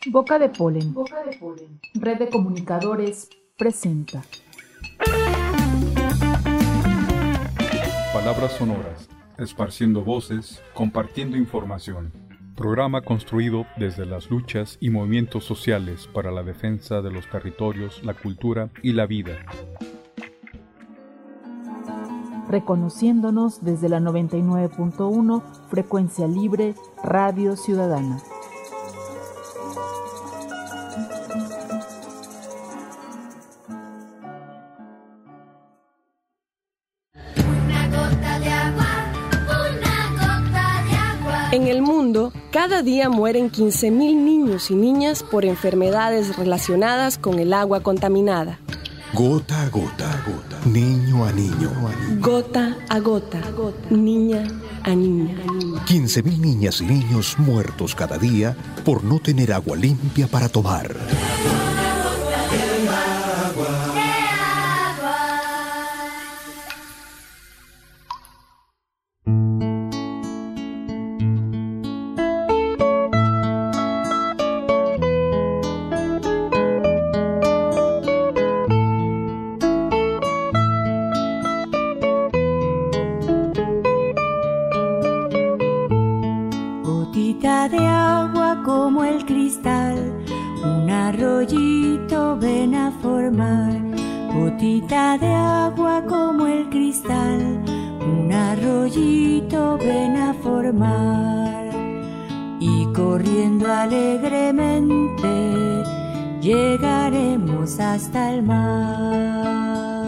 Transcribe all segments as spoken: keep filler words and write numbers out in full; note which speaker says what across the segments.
Speaker 1: Boca de Polen. Boca de Polen. Red de Comunicadores presenta.
Speaker 2: Palabras sonoras, esparciendo voces, compartiendo información. Programa construido desde las luchas y movimientos sociales para la defensa de los territorios, la cultura y la vida.
Speaker 1: Reconociéndonos desde la noventa y nueve punto uno, Frecuencia Libre, Radio Ciudadana.
Speaker 3: En el mundo, cada día mueren quince mil niños y niñas por enfermedades relacionadas con el agua contaminada.
Speaker 4: Gota a gota, gota, niño a niño.
Speaker 3: Gota a gota, niña a niña.
Speaker 4: quince mil niñas y niños muertos cada día por no tener agua limpia para tomar.
Speaker 5: Gotita de agua como el cristal, un arroyito ven a formar. Y corriendo alegremente llegaremos hasta el mar.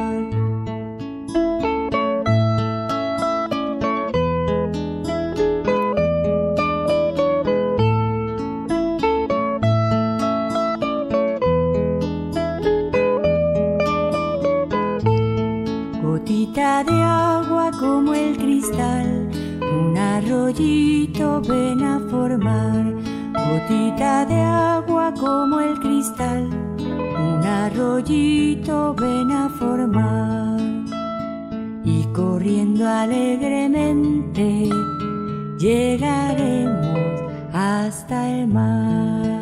Speaker 5: Gotita de agua como el cristal, un arroyito ven a formar. Gotita de agua como el cristal, un arroyito ven a formar. Y corriendo alegremente llegaremos hasta el mar.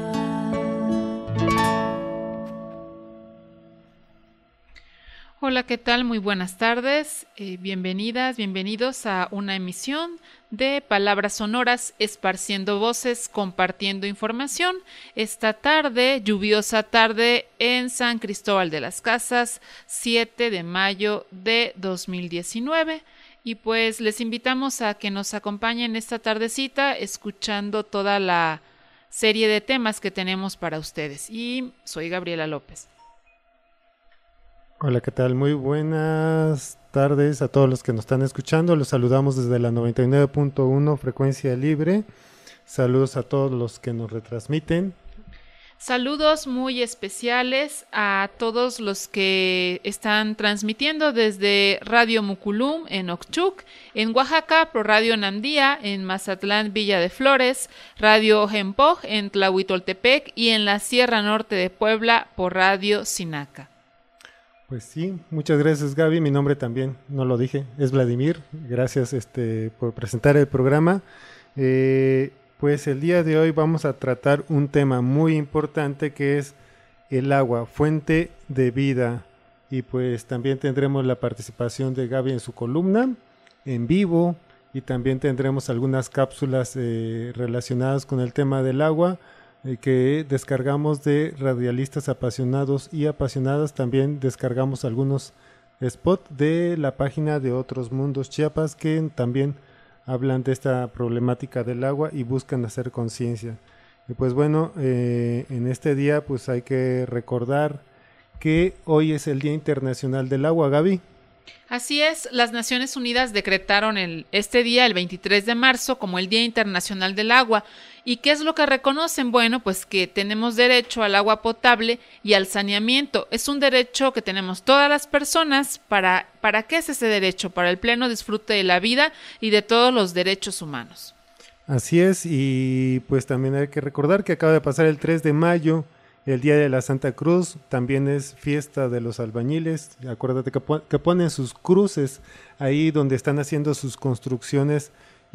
Speaker 6: Hola, ¿qué tal? Muy buenas tardes. Eh, bienvenidas, bienvenidos a una emisión de Palabras Sonoras, esparciendo voces, compartiendo información. Esta tarde, lluviosa tarde en San Cristóbal de las Casas, siete de mayo de dos mil diecinueve. Y pues les invitamos a que nos acompañen esta tardecita escuchando toda la serie de temas que tenemos para ustedes. Y soy Gabriela López.
Speaker 7: Hola, ¿qué tal? Muy buenas tardes a todos los que nos están escuchando. Los saludamos desde la noventa y nueve punto uno Frecuencia Libre. Saludos a todos los que nos retransmiten.
Speaker 6: Saludos muy especiales a todos los que están transmitiendo desde Radio Muculum en Oxchuc, en Oaxaca, Pro Radio Nandía, en Mazatlán, Villa de Flores, Radio Ojempoj en Tlahuitoltepec y en la Sierra Norte de Puebla por Radio Sinaca.
Speaker 7: Pues sí, muchas gracias Gaby, mi nombre también, no lo dije, es Vladimir, gracias este, por presentar el programa. Eh, pues el día de hoy vamos a tratar un tema muy importante que es el agua, fuente de vida, y pues también tendremos la participación de Gaby en su columna en vivo y también tendremos algunas cápsulas eh, relacionadas con el tema del agua que descargamos de radialistas apasionados y apasionadas. También descargamos algunos spots de la página de Otros Mundos Chiapas que también hablan de esta problemática del agua y buscan hacer conciencia. Y pues bueno, eh, en este día pues hay que recordar que hoy es el Día Internacional del Agua, Gaby.
Speaker 6: Así es, las Naciones Unidas decretaron el, este día, el veintitrés de marzo, como el Día Internacional del Agua. ¿Y qué es lo que reconocen? Bueno, pues que tenemos derecho al agua potable y al saneamiento. Es un derecho que tenemos todas las personas. ¿Para, para qué es ese derecho? Para el pleno disfrute de la vida y de todos los derechos humanos.
Speaker 7: Así es, y pues también hay que recordar que acaba de pasar el tres de mayo, el Día de la Santa Cruz, también es fiesta de los albañiles. Acuérdate que, po- que ponen sus cruces ahí donde están haciendo sus construcciones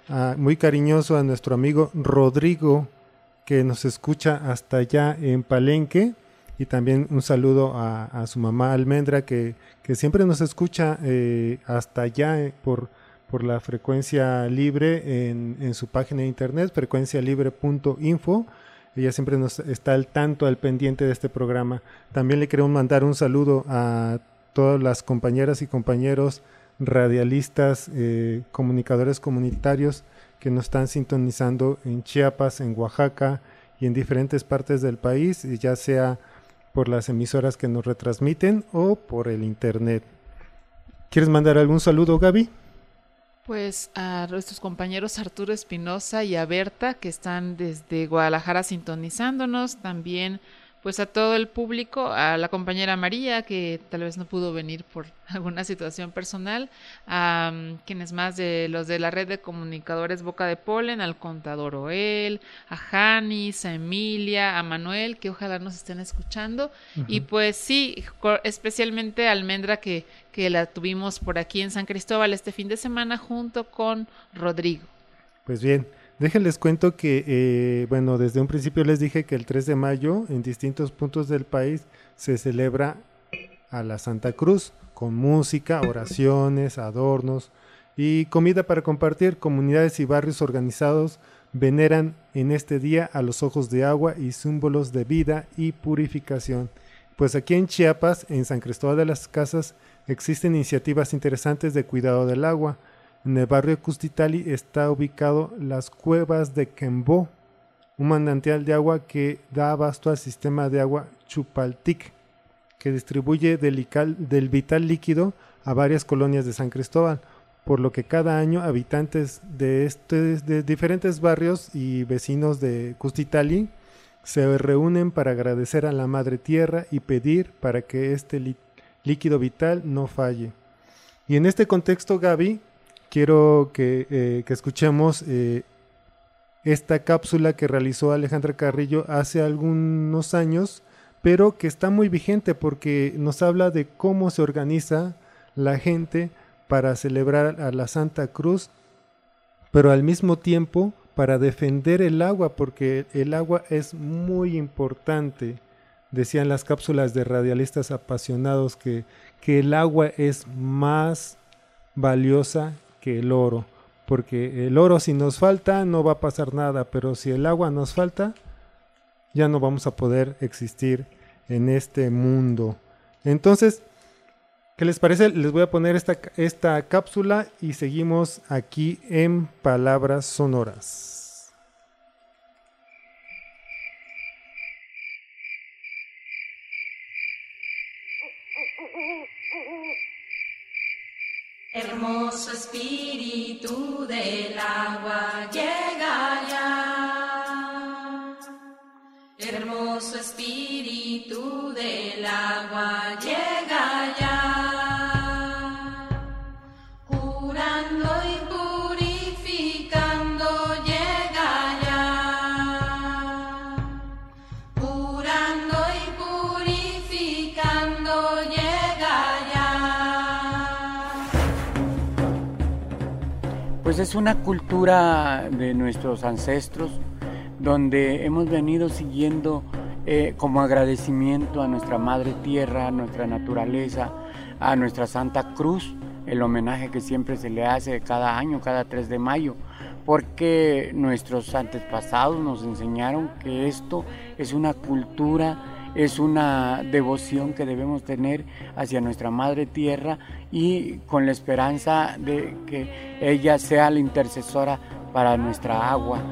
Speaker 7: uh, muy cariñoso a nuestro amigo Rodrigo, que nos escucha hasta allá en Palenque, y también un saludo a, a su mamá Almendra, que, que siempre nos escucha eh, hasta allá eh, por, por la frecuencia libre en, en su página de internet, frecuencia libre punto info. Ella siempre nos está al tanto, al pendiente de este programa. También le queremos mandar un saludo a todas las compañeras y compañeros radialistas, eh, comunicadores comunitarios que nos están sintonizando en Chiapas, en Oaxaca y en diferentes partes del país, ya sea por las emisoras que nos retransmiten o por el internet. ¿Quieres mandar algún saludo, Gaby?
Speaker 6: Pues a nuestros compañeros Arturo Espinosa y a Berta, que están desde Guadalajara sintonizándonos, también pues a todo el público, a la compañera María, que tal vez no pudo venir por alguna situación personal, a um, quienes más de los de la red de comunicadores Boca de Polen, al contador Oel, a Janis, a Emilia, a Manuel, que ojalá nos estén escuchando, uh-huh. Y pues sí, especialmente a Almendra, que, que la tuvimos por aquí en San Cristóbal este fin de semana junto con Rodrigo.
Speaker 7: Pues bien, déjenles cuento que, eh, bueno, desde un principio les dije que el tres de mayo en distintos puntos del país se celebra a la Santa Cruz con música, oraciones, adornos y comida para compartir. Comunidades y barrios organizados veneran en este día a los ojos de agua y símbolos de vida y purificación. Pues aquí en Chiapas, en San Cristóbal de las Casas, existen iniciativas interesantes de cuidado del agua. En el barrio de Custitali está ubicado las Cuevas de Quembó, un manantial de agua que da abasto al sistema de agua Chupaltic, que distribuye del, del vital líquido a varias colonias de San Cristóbal, por lo que cada año habitantes de, este, de diferentes barrios y vecinos de Custitali se reúnen para agradecer a la Madre Tierra y pedir para que este li, líquido vital no falle. Y en este contexto, Gaby, quiero que, eh, que escuchemos eh, esta cápsula que realizó Alejandra Carrillo hace algunos años, pero que está muy vigente porque nos habla de cómo se organiza la gente para celebrar a la Santa Cruz, pero al mismo tiempo para defender el agua, porque el agua es muy importante. Decían las cápsulas de radialistas apasionados que, que el agua es más valiosa que el oro, porque el oro si nos falta no va a pasar nada, pero si el agua nos falta ya no vamos a poder existir en este mundo. Entonces, ¿qué les parece? Les voy a poner esta, esta cápsula y seguimos aquí en Palabras Sonoras.
Speaker 8: Hermoso espíritu del agua llega ya. Hermoso espíritu del agua llega ya. Curando y purificando llega ya. Curando y purificando llega ya.
Speaker 9: Pues es una cultura de nuestros ancestros donde hemos venido siguiendo eh, como agradecimiento a nuestra Madre Tierra, a nuestra naturaleza, a nuestra Santa Cruz, el homenaje que siempre se le hace cada año, cada tres de mayo, porque nuestros antepasados nos enseñaron que esto es una cultura, es una devoción que debemos tener hacia nuestra Madre Tierra y con la esperanza de que ella sea la intercesora para nuestra agua.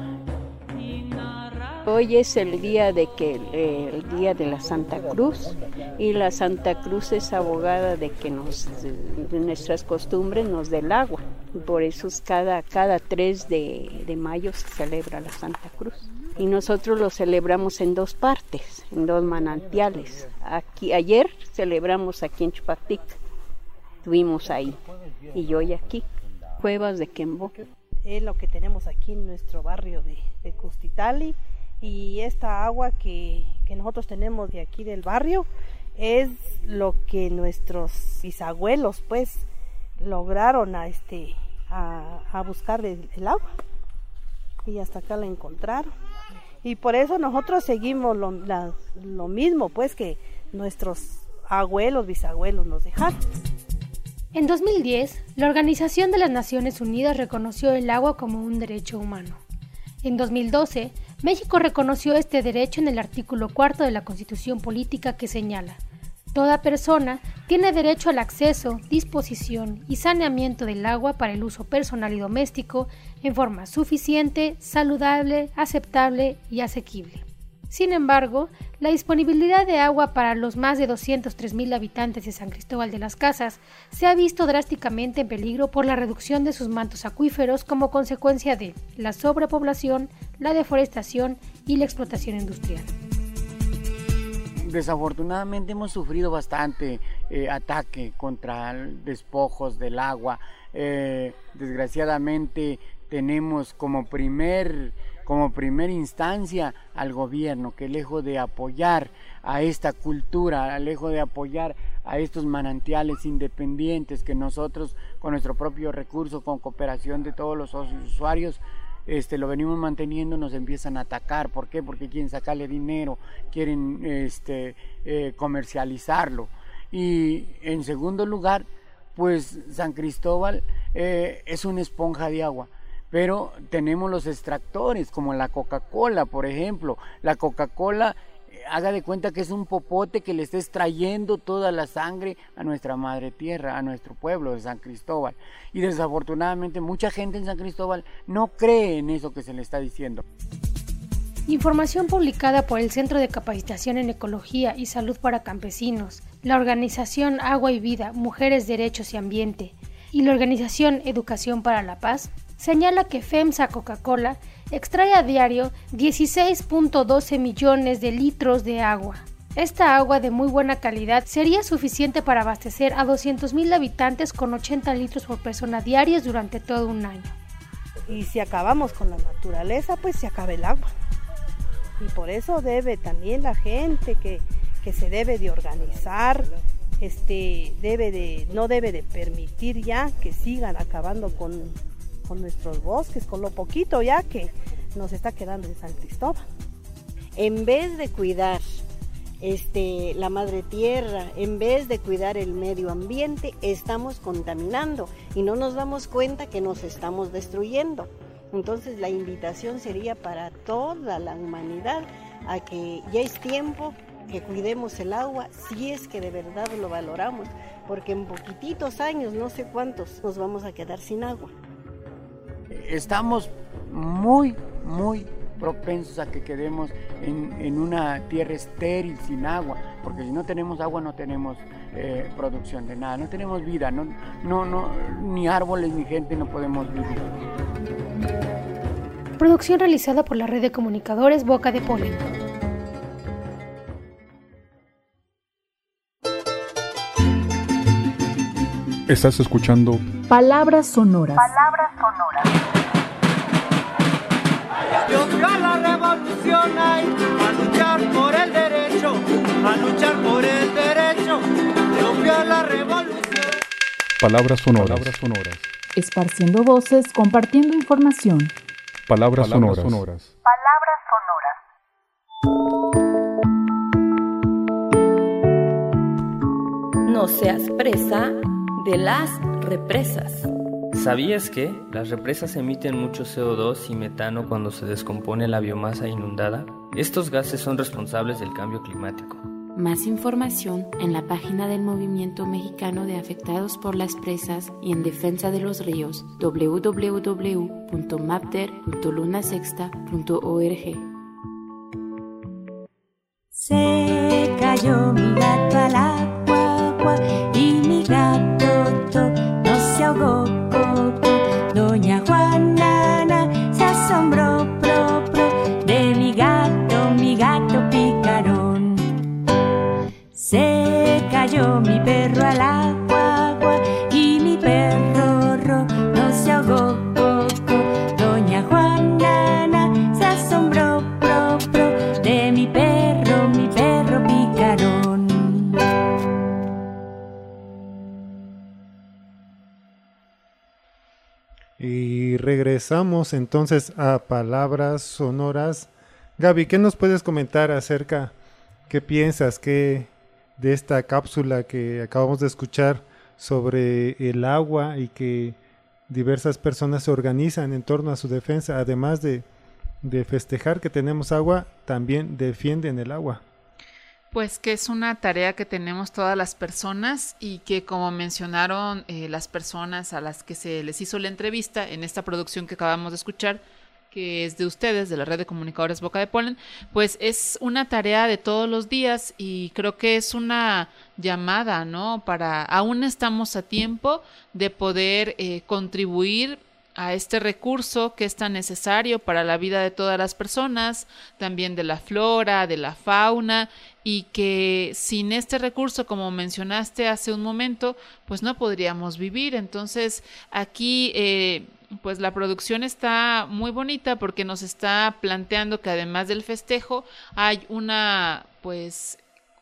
Speaker 10: Hoy es el día de que eh, el día de la Santa Cruz, y la Santa Cruz es abogada de que nos, de nuestras costumbres nos dé el agua. Por eso es cada, cada tres de, de mayo se celebra la Santa Cruz. Y nosotros lo celebramos en dos partes, en dos manantiales. Aquí, ayer celebramos aquí en Chupaltic, estuvimos ahí, y yo hoy aquí, Cuevas de Quembó.
Speaker 11: Es lo que tenemos aquí en nuestro barrio de, de Custitali, y esta agua que, que nosotros tenemos de aquí del barrio es lo que nuestros bisabuelos pues lograron a este a, a buscar el, el agua y hasta acá la encontraron. Y por eso nosotros seguimos lo, la, lo mismo pues que nuestros abuelos, bisabuelos nos dejaron.
Speaker 12: En dos mil diez, la Organización de las Naciones Unidas reconoció el agua como un derecho humano. En dos mil doce, México reconoció este derecho en el artículo cuarto de la Constitución Política que señala: toda persona tiene derecho al acceso, disposición y saneamiento del agua para el uso personal y doméstico en forma suficiente, saludable, aceptable y asequible. Sin embargo, la disponibilidad de agua para los más de doscientos tres mil habitantes de San Cristóbal de las Casas se ha visto drásticamente en peligro por la reducción de sus mantos acuíferos como consecuencia de la sobrepoblación, la deforestación y la explotación industrial.
Speaker 9: Desafortunadamente hemos sufrido bastante eh, ataque contra despojos del agua. Eh, desgraciadamente tenemos como primer, como primera instancia al gobierno que lejos de apoyar a esta cultura, lejos de apoyar a estos manantiales independientes que nosotros con nuestro propio recurso, con cooperación de todos los usuarios, Este, lo venimos manteniendo, nos empiezan a atacar. ¿Por qué? Porque quieren sacarle dinero, quieren este, eh, comercializarlo. Y en segundo lugar, pues San Cristóbal eh, es una esponja de agua, pero tenemos los extractores como la Coca-Cola, por ejemplo. La Coca-Cola, eh, haga de cuenta que es un popote que le está extrayendo toda la sangre a nuestra madre tierra, a nuestro pueblo de San Cristóbal. Y desafortunadamente mucha gente en San Cristóbal no cree en eso que se le está diciendo.
Speaker 12: Información publicada por el Centro de Capacitación en Ecología y Salud para Campesinos, la Organización Agua y Vida, Mujeres, Derechos y Ambiente y la Organización Educación para la Paz señala que FEMSA Coca-Cola extrae a diario dieciséis punto doce millones de litros de agua. Esta agua de muy buena calidad sería suficiente para abastecer a doscientos mil habitantes con ochenta litros por persona diarios durante todo un año.
Speaker 11: Y si acabamos con la naturaleza, pues se acaba el agua. Y por eso debe también la gente que, que se debe de organizar, este, debe de, no debe de permitir ya que sigan acabando con, con nuestros bosques, con lo poquito ya que nos está quedando en San Cristóbal.
Speaker 10: En vez de cuidar Este, la madre tierra, en vez de cuidar el medio ambiente, estamos contaminando y no nos damos cuenta que nos estamos destruyendo. Entonces la invitación sería para toda la humanidad a que ya es tiempo que cuidemos el agua, si es que de verdad lo valoramos, porque en poquititos años, no sé cuántos, nos vamos a quedar sin agua.
Speaker 9: Estamos muy, muy propensos a que quedemos en, en una tierra estéril, sin agua, porque si no tenemos agua no tenemos eh, producción de nada, no tenemos vida, no, no, no, ni árboles ni gente no podemos vivir.
Speaker 12: Producción realizada por la red de comunicadores Boca de Polen.
Speaker 2: Estás escuchando
Speaker 1: Palabras Sonoras.
Speaker 8: Palabras Sonoras.
Speaker 13: Dios vio a la revolución ahí, a luchar por el derecho, a luchar por el derecho. Dios vio a la revolución.
Speaker 2: Palabras Sonoras. Palabras Sonoras.
Speaker 1: Esparciendo voces, compartiendo información.
Speaker 2: Palabras, Palabras sonoras.
Speaker 8: sonoras. Palabras
Speaker 3: sonoras. No seas presa de las represas.
Speaker 14: ¿Sabías que las represas emiten mucho C O dos y metano cuando se descompone la biomasa inundada? Estos gases son responsables del cambio climático.
Speaker 15: Más información en la página del Movimiento Mexicano de Afectados por las Presas y en Defensa de los Ríos, doble u doble u doble u punto mapder punto lunasexta punto org.
Speaker 5: Se cayó mi gato al agua, agua, y mi gato to, no se ahogó. Doña Juana se asombró, pro, pro, de mi gato, mi gato picarón. Se cayó mi perro al agua, agua, y mi perro ro, no se ahogó, poco. Doña Juana se asombró, pro, pro, de mi perro, mi perro picarón.
Speaker 7: regresamos entonces a Palabras Sonoras. Gaby, ¿qué nos puedes comentar acerca, qué piensas que de esta cápsula que acabamos de escuchar sobre el agua y que diversas personas se organizan en torno a su defensa, además de, de festejar que tenemos agua, también defienden el agua?
Speaker 6: Pues que es una tarea que tenemos todas las personas y que, como mencionaron eh, las personas a las que se les hizo la entrevista en esta producción que acabamos de escuchar, que es de ustedes, de la red de comunicadores Boca de Polen, pues es una tarea de todos los días y creo que es una llamada, ¿no? Para, aún estamos a tiempo de poder eh, contribuir a este recurso que es tan necesario para la vida de todas las personas, también de la flora, de la fauna, y que sin este recurso, como mencionaste hace un momento, pues no podríamos vivir. Entonces aquí eh, pues la producción está muy bonita porque nos está planteando que además del festejo hay una pues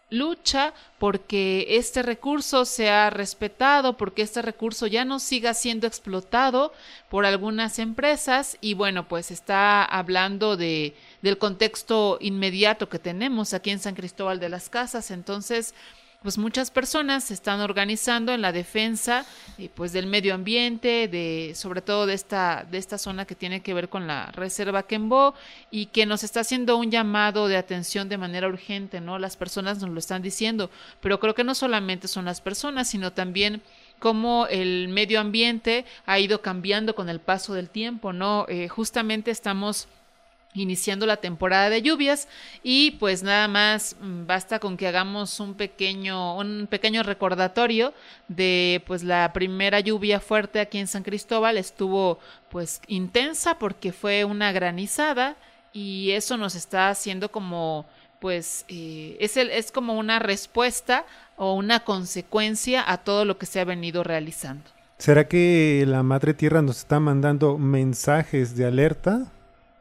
Speaker 6: lucha porque este recurso sea respetado, porque este recurso ya no siga siendo explotado por algunas empresas. Y bueno, pues está hablando de del contexto inmediato que tenemos aquí en San Cristóbal de las Casas. Entonces pues muchas personas se están organizando en la defensa eh, pues del medio ambiente, de sobre todo de esta de esta zona que tiene que ver con la Reserva Quembó, y que nos está haciendo un llamado de atención de manera urgente, ¿no? Las personas nos lo están diciendo, pero creo que no solamente son las personas, sino también cómo el medio ambiente ha ido cambiando con el paso del tiempo, ¿no? Eh, justamente estamos iniciando la temporada de lluvias y pues nada más basta con que hagamos un pequeño un pequeño recordatorio de pues la primera lluvia fuerte aquí en San Cristóbal. Estuvo pues intensa porque fue una granizada y eso nos está haciendo como pues eh, es el es como una respuesta o una consecuencia a todo lo que se ha venido realizando.
Speaker 7: ¿Será que la Madre Tierra nos está mandando mensajes de alerta?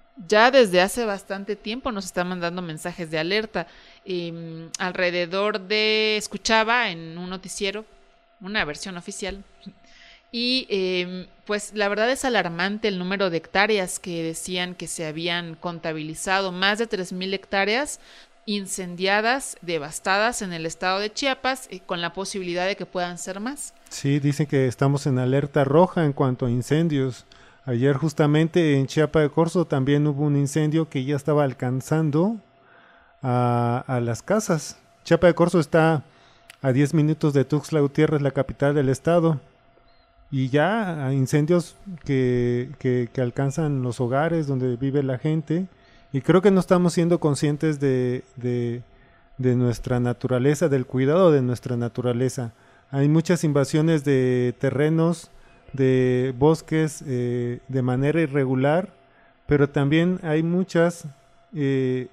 Speaker 6: Ya desde hace bastante tiempo nos está mandando mensajes de alerta. Eh, alrededor de, escuchaba en un noticiero, una versión oficial, y eh, pues la verdad es alarmante el número de hectáreas que decían que se habían contabilizado, más de tres mil hectáreas incendiadas, devastadas en el estado de Chiapas, eh, con la posibilidad de que puedan ser más.
Speaker 7: Sí, dicen que estamos en alerta roja en cuanto a incendios. Ayer justamente en Chiapa de Corzo también hubo un incendio que ya estaba alcanzando a, a las casas. Chiapa de Corzo está a diez minutos de Tuxtla Gutiérrez, la capital del estado, y ya hay incendios que, que, que alcanzan los hogares donde vive la gente, y creo que no estamos siendo conscientes de, de, de nuestra naturaleza, del cuidado de nuestra naturaleza. Hay muchas invasiones de terrenos, de bosques eh, de manera irregular, pero también hay muchas eh,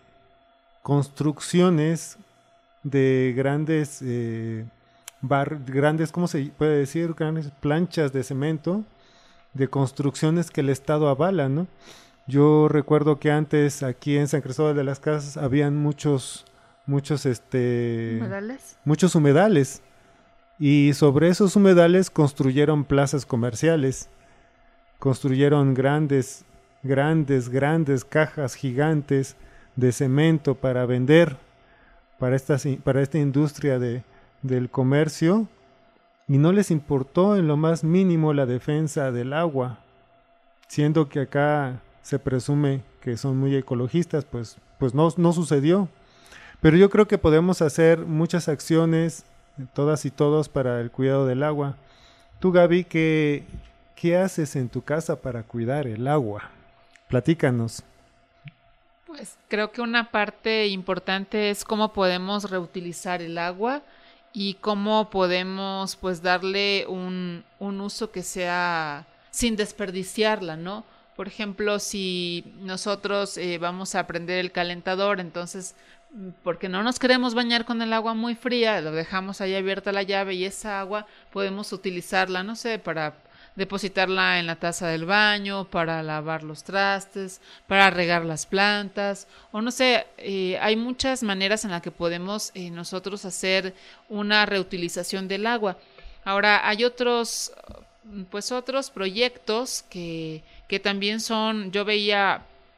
Speaker 7: construcciones de grandes eh, bar, grandes, ¿cómo se puede decir? Grandes planchas de cemento, de construcciones que el Estado avala, ¿no? Yo recuerdo que antes aquí en San Cristóbal de las Casas habían muchos muchos este
Speaker 6: ¿Humedales?
Speaker 7: muchos humedales. Y sobre esos humedales construyeron plazas comerciales, construyeron grandes, grandes, grandes cajas gigantes de cemento para vender para esta, para esta industria de, del comercio, y no les importó en lo más mínimo la defensa del agua, siendo que acá se presume que son muy ecologistas, pues, pues no, no sucedió. Pero yo creo que podemos hacer muchas acciones, todas y todos, para el cuidado del agua. Tú, Gaby, ¿qué, qué haces en tu casa para cuidar el agua? Platícanos.
Speaker 6: Pues creo que una parte importante es cómo podemos reutilizar el agua y cómo podemos pues darle un, un uso que sea sin desperdiciarla, ¿no? Por ejemplo, si nosotros eh, vamos a prender el calentador, entonces porque no nos queremos bañar con el agua muy fría, lo dejamos ahí abierta la llave y esa agua podemos utilizarla, no sé, para depositarla en la taza del baño, para lavar los trastes, para regar las plantas, o no sé, eh, hay muchas maneras en las que podemos eh, nosotros hacer una reutilización del agua. Ahora, hay otros, pues otros proyectos que, que también son, yo veía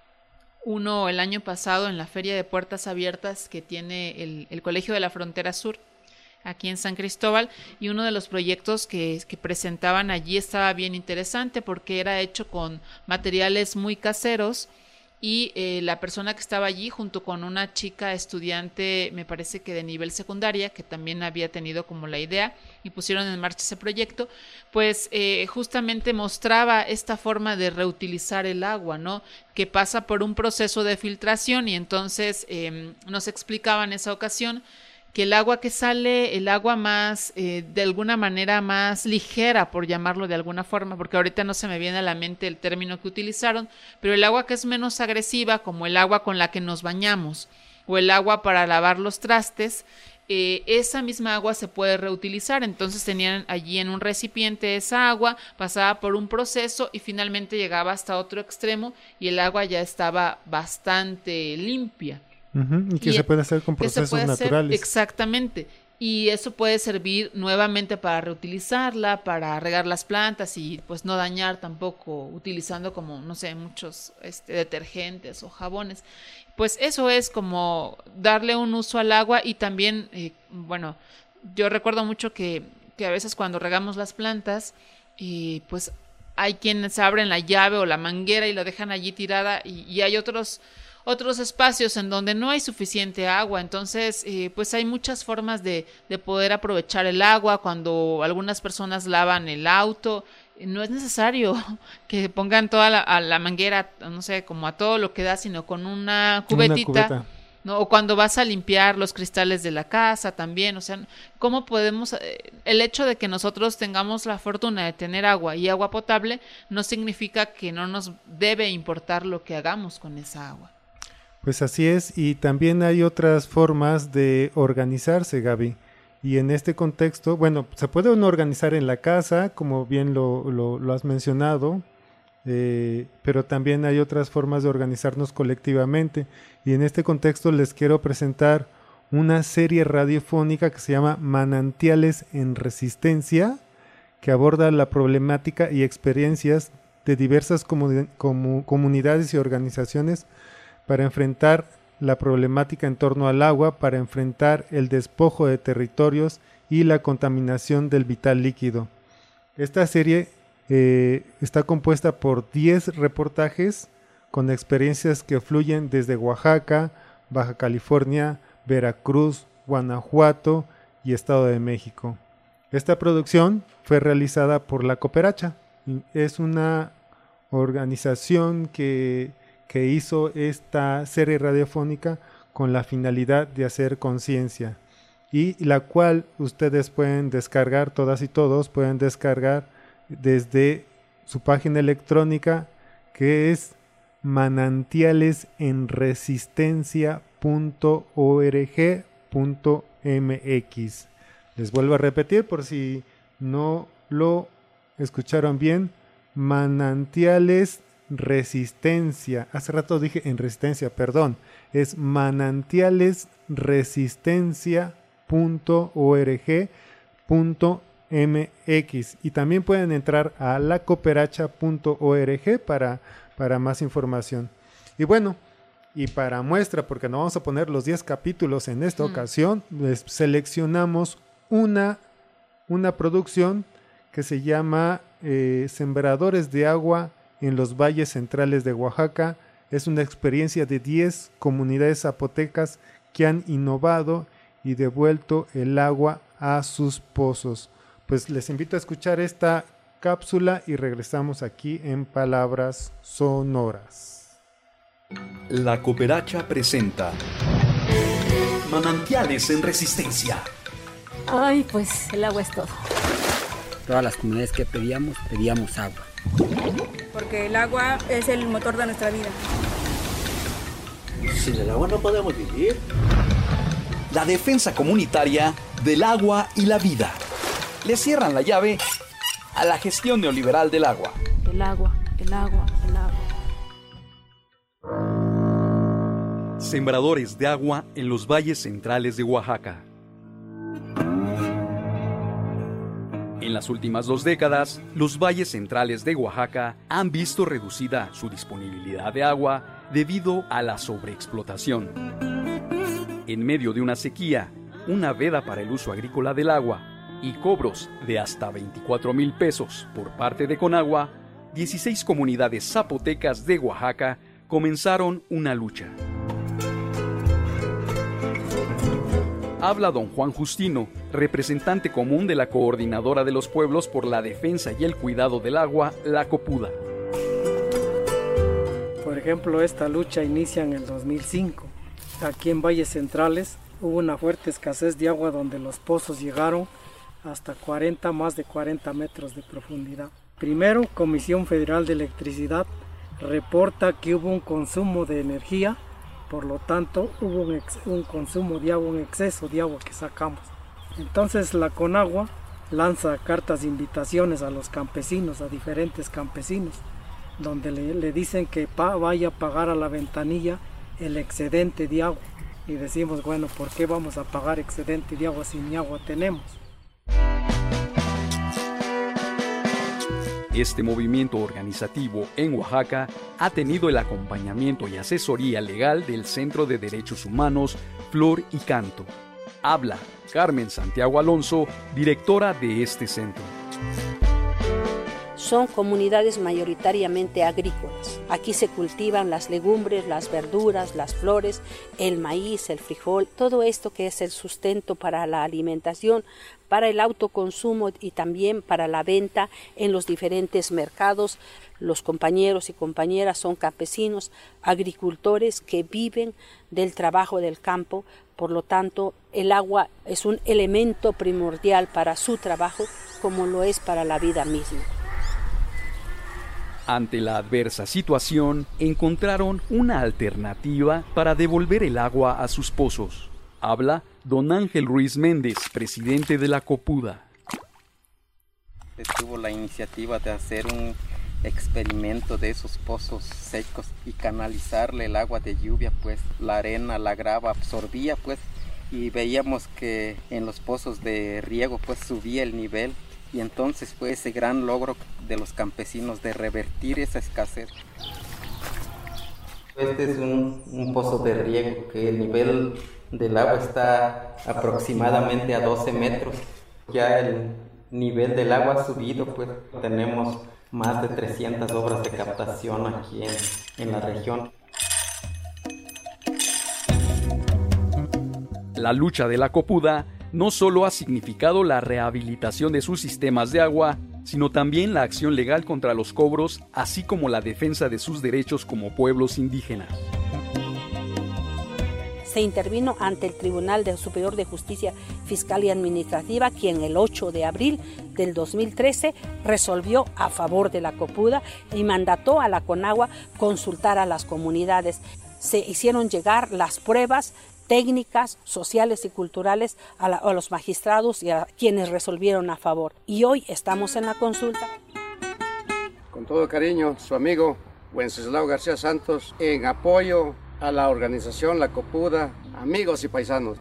Speaker 6: uno el año pasado en la Feria de Puertas Abiertas que tiene el, el Colegio de la Frontera Sur, aquí en San Cristóbal, y uno de los proyectos que, que presentaban allí estaba bien interesante porque era hecho con materiales muy caseros y eh, la persona que estaba allí junto con una chica estudiante, me parece que de nivel secundaria, que también había tenido como la idea y pusieron en marcha ese proyecto, pues eh, justamente mostraba esta forma de reutilizar el agua, ¿no? Que pasa por un proceso de filtración y entonces eh, nos explicaba en esa ocasión que el agua que sale, el agua más, eh, de alguna manera más ligera, por llamarlo de alguna forma, porque ahorita no se me viene a la mente el término que utilizaron, pero el agua que es menos agresiva, como el agua con la que nos bañamos, o el agua para lavar los trastes, eh, esa misma agua se puede reutilizar. Entonces tenían allí en un recipiente esa agua, pasaba por un proceso y finalmente llegaba hasta otro extremo y el agua ya estaba bastante limpia.
Speaker 7: Uh-huh, y que y se puede hacer con procesos naturales.
Speaker 6: Hacer, exactamente. Y eso puede servir nuevamente para reutilizarla, para regar las plantas y pues no dañar tampoco utilizando como, no sé, muchos este, detergentes o jabones. Pues eso es como darle un uso al agua y también, eh, bueno, yo recuerdo mucho que, que a veces cuando regamos las plantas, eh, pues hay quienes abren la llave o la manguera y la dejan allí tirada y, y hay otros... otros espacios en donde no hay suficiente agua, entonces eh, pues hay muchas formas de, de poder aprovechar el agua. Cuando algunas personas lavan el auto, no es necesario que pongan toda la, a la manguera, no sé, como a todo lo que da, sino con una cubetita, una cubeta. ¿No? O cuando vas a limpiar los cristales de la casa también, o sea, ¿cómo podemos? Eh, el hecho de que nosotros tengamos la fortuna de tener agua y agua potable no significa que no nos debe importar lo que hagamos con esa agua.
Speaker 7: Pues así es, y también hay otras formas de organizarse, Gaby. Y en este contexto, bueno, se puede uno organizar en la casa, como bien lo, lo, lo has mencionado, eh, pero también hay otras formas de organizarnos colectivamente. Y en este contexto les quiero presentar una serie radiofónica que se llama Manantiales en Resistencia, que aborda la problemática y experiencias de diversas comu- comu- comunidades y organizaciones para enfrentar la problemática en torno al agua, para enfrentar el despojo de territorios y la contaminación del vital líquido. Esta serie eh, está compuesta por diez reportajes con experiencias que fluyen desde Oaxaca, Baja California, Veracruz, Guanajuato y Estado de México. Esta producción fue realizada por La Cooperacha. Es una organización que que hizo esta serie radiofónica con la finalidad de hacer conciencia y la cual ustedes pueden descargar, todas y todos pueden descargar desde su página electrónica, que es manantialesenresistencia punto org punto mx. Les vuelvo a repetir por si no lo escucharon bien: Manantiales Resistencia, hace rato dije en resistencia, perdón, es manantialesresistencia punto org punto mx, y también pueden entrar a la cooperacha punto org para, para más información. Y bueno, y para muestra, porque no vamos a poner los diez capítulos en esta mm. ocasión, les seleccionamos una, una producción que se llama eh, Sembradores de Agua en los valles centrales de Oaxaca. Es una experiencia de diez comunidades zapotecas que han innovado y devuelto el agua a sus pozos. Pues les invito a escuchar esta cápsula y regresamos aquí en Palabras Sonoras.
Speaker 16: La Cooperacha presenta Manantiales en Resistencia.
Speaker 17: Ay, pues el agua es todo.
Speaker 18: Todas las comunidades que pedíamos, pedíamos agua.
Speaker 19: Porque el agua es el motor de nuestra vida.
Speaker 16: Sin el agua no podemos vivir. La defensa comunitaria del agua y la vida. Le cierran la llave a la gestión neoliberal del agua.
Speaker 20: El agua, el agua, el agua.
Speaker 16: Sembradores de agua en los valles centrales de Oaxaca. En las últimas dos décadas, los valles centrales de Oaxaca han visto reducida su disponibilidad de agua debido a la sobreexplotación. En medio de una sequía, una veda para el uso agrícola del agua y cobros de hasta veinticuatro mil pesos por parte de Conagua, dieciséis comunidades zapotecas de Oaxaca comenzaron una lucha. Habla don Juan Justino, representante común de la Coordinadora de los Pueblos por la Defensa y el Cuidado del Agua, la COPUDA.
Speaker 4: Por ejemplo, esta lucha inicia en el dos mil cinco. Aquí en Valles Centrales hubo una fuerte escasez de agua donde los pozos llegaron hasta cuarenta, más de cuarenta metros de profundidad. Primero, Comisión Federal de Electricidad reporta que hubo un consumo de energía, por lo tanto hubo un, ex, un consumo de agua, un exceso de agua que sacamos. Entonces la Conagua lanza cartas de invitaciones a los campesinos, a diferentes campesinos, donde le, le dicen que pa, vaya a pagar a la ventanilla el excedente de agua. Y decimos, bueno, ¿por qué vamos a pagar excedente de agua si ni agua tenemos?
Speaker 16: Este movimiento organizativo en Oaxaca ha tenido el acompañamiento y asesoría legal del Centro de Derechos Humanos Flor y Canto. Habla Carmen Santiago Alonso, directora de este centro.
Speaker 21: Son comunidades mayoritariamente agrícolas. Aquí se cultivan las legumbres, las verduras, las flores, el maíz, el frijol, todo esto que es el sustento para la alimentación, para el autoconsumo y también para la venta en los diferentes mercados. Los compañeros y compañeras son campesinos, agricultores que viven del trabajo del campo, por lo tanto el agua es un elemento primordial para su trabajo como lo es para la vida misma.
Speaker 16: Ante la adversa situación, encontraron una alternativa para devolver el agua a sus pozos. Habla don Ángel Ruiz Méndez, presidente de la COPUDA.
Speaker 22: Se tuvo la iniciativa de hacer un experimento de esos pozos secos y canalizarle el agua de lluvia, pues la arena, la grava absorbía, pues, y veíamos que en los pozos de riego pues subía el nivel. Y entonces fue ese gran logro de los campesinos de revertir esa escasez. Este es un, un pozo de riego que el nivel del agua está aproximadamente a doce metros. Ya el nivel del agua ha subido, pues tenemos más de trescientas obras de captación aquí en, en la región.
Speaker 16: La lucha de la COPUDA no solo ha significado la rehabilitación de sus sistemas de agua, sino también la acción legal contra los cobros, así como la defensa de sus derechos como pueblos indígenas.
Speaker 21: Se intervino ante el Tribunal Superior de Justicia Fiscal y Administrativa, quien el ocho de abril del dos mil trece resolvió a favor de la COPUDA y mandató a la Conagua consultar a las comunidades. Se hicieron llegar las pruebas técnicas, sociales y culturales a, la, a los magistrados y a quienes resolvieron a favor. Y hoy estamos en la consulta.
Speaker 23: Con todo cariño, su amigo Wenceslao García Santos, en apoyo a la organización La COPUDA, amigos y paisanos.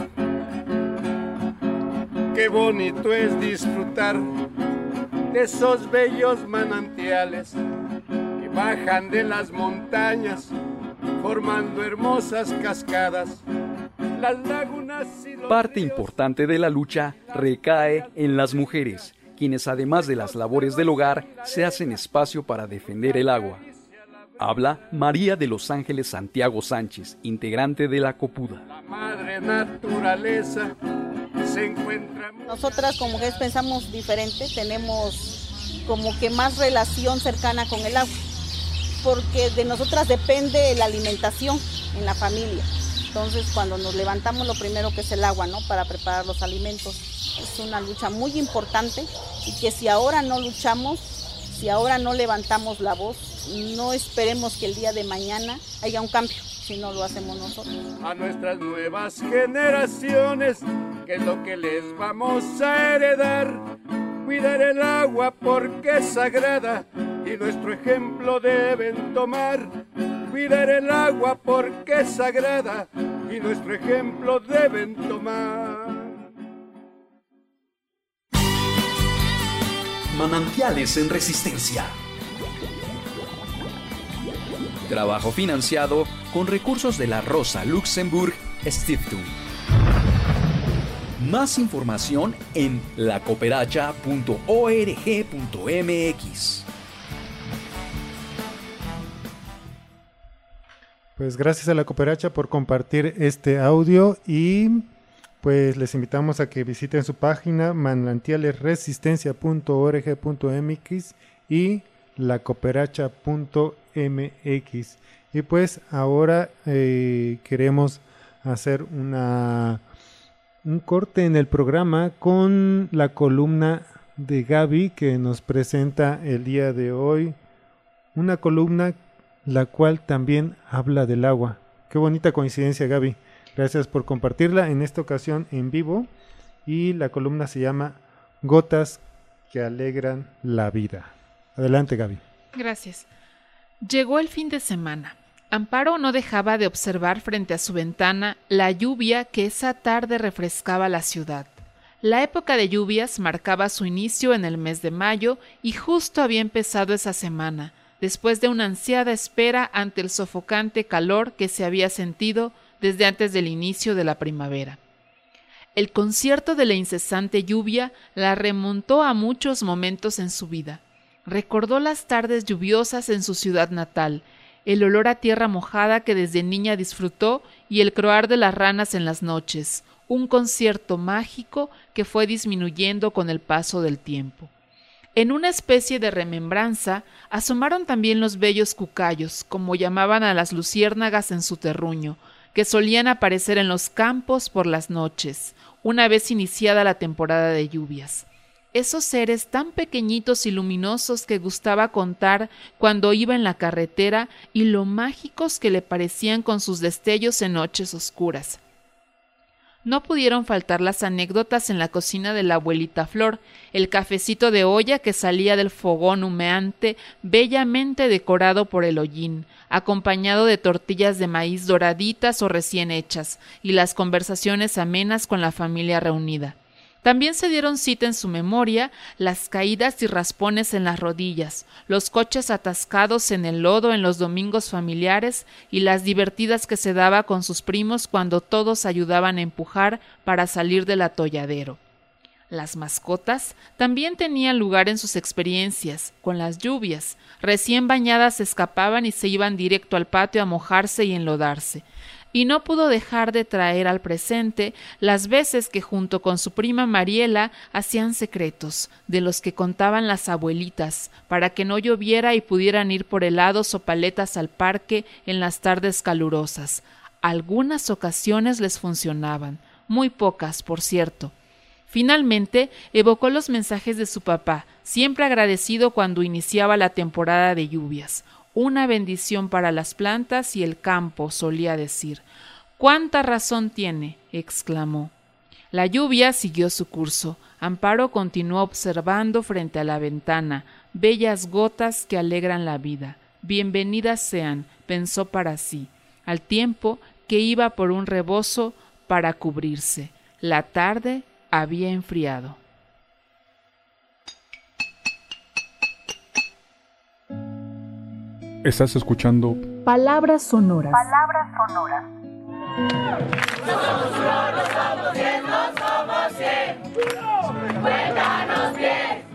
Speaker 24: Qué bonito es disfrutar de esos bellos manantiales que bajan de las montañas formando hermosas cascadas. Las lagunas y los
Speaker 16: Parte importante de la lucha recae en las mujeres, quienes además de las labores del hogar, se hacen espacio para defender el agua. Habla María de los Ángeles Santiago Sánchez, integrante de la COPUDA.
Speaker 24: La madre naturaleza se encuentra...
Speaker 25: Nosotras como mujeres pensamos diferente, tenemos como que más relación cercana con el agua, porque de nosotras depende la alimentación en la familia. Entonces, cuando nos levantamos, lo primero que es el agua, ¿no? Para preparar los alimentos. Es una lucha muy importante y que si ahora no luchamos, si ahora no levantamos la voz, no esperemos que el día de mañana haya un cambio, si no lo hacemos nosotros.
Speaker 24: A nuestras nuevas generaciones, ¿qué es lo que les vamos a heredar? Cuidar el agua porque es sagrada y nuestro ejemplo deben tomar. Cuidar el agua porque es sagrada y nuestro ejemplo deben tomar.
Speaker 16: Manantiales en Resistencia. Trabajo financiado con recursos de la Rosa Luxemburg Stiftung. Más información en la cooperacha punto org punto m x.
Speaker 7: Pues gracias a la Cooperacha por compartir este audio y pues les invitamos a que visiten su página manantiales resistencia punto org punto m x y la cooperacha punto m x. Y pues ahora eh, queremos hacer una un corte en el programa con la columna de Gaby, que nos presenta el día de hoy una columna la cual también habla del agua. Qué bonita coincidencia, Gaby. Gracias por compartirla en esta ocasión en vivo, y la columna se llama Gotas que alegran la vida. Adelante, Gaby.
Speaker 6: Gracias. Llegó el fin de semana. Amparo no dejaba de observar frente a su ventana la lluvia que esa tarde refrescaba la ciudad. La época de lluvias marcaba su inicio en el mes de mayo y justo había empezado esa semana, después de una ansiada espera ante el sofocante calor que se había sentido desde antes del inicio de la primavera. El concierto de la incesante lluvia la remontó a muchos momentos en su vida. Recordó las tardes lluviosas en su ciudad natal, el olor a tierra mojada que desde niña disfrutó y el croar de las ranas en las noches, un concierto mágico que fue disminuyendo con el paso del tiempo. En una especie de remembranza asomaron también los bellos cucayos, como llamaban a las luciérnagas en su terruño, que solían aparecer en los campos por las noches, una vez iniciada la temporada de lluvias. Esos seres tan pequeñitos y luminosos que gustaba contar cuando iba en la carretera y lo mágicos que le parecían con sus destellos en noches oscuras. No pudieron faltar las anécdotas en la cocina de la abuelita Flor, el cafecito de olla que salía del fogón humeante, bellamente decorado por el hollín, acompañado de tortillas de maíz doraditas o recién hechas, y las conversaciones amenas con la familia reunida. También se dieron cita en su memoria las caídas y raspones en las rodillas, los coches atascados en el lodo en los domingos familiares y las divertidas que se daba con sus primos cuando todos ayudaban a empujar para salir del atolladero. Las mascotas también tenían lugar en sus experiencias, con las lluvias. Recién bañadas se escapaban y se iban directo al patio a mojarse y enlodarse. Y no pudo dejar de traer al presente las veces que junto con su prima Mariela hacían secretos, de los que contaban las abuelitas, para que no lloviera y pudieran ir por helados o paletas al parque en las tardes calurosas. Algunas ocasiones les funcionaban, muy pocas, por cierto. Finalmente, evocó los mensajes de su papá, siempre agradecido cuando iniciaba la temporada de lluvias. Una bendición para las plantas y el campo, solía decir. —¡Cuánta razón tiene! —exclamó. La lluvia siguió su curso. Amparo continuó observando frente a la ventana, bellas gotas que alegran la vida. Bienvenidas sean, pensó para sí, al tiempo que iba por un rebozo para cubrirse. La tarde había enfriado.
Speaker 2: Estás escuchando
Speaker 1: Palabras Sonoras.
Speaker 8: Palabras Sonoras.
Speaker 26: Somos uno, no somos diez, no somos cien. Cuéntanos bien.